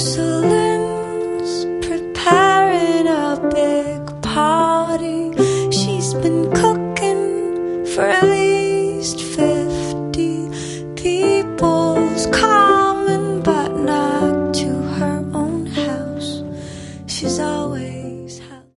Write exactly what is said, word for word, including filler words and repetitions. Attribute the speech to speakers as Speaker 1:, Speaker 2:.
Speaker 1: porcelain's preparing a big party. She's been cooking for a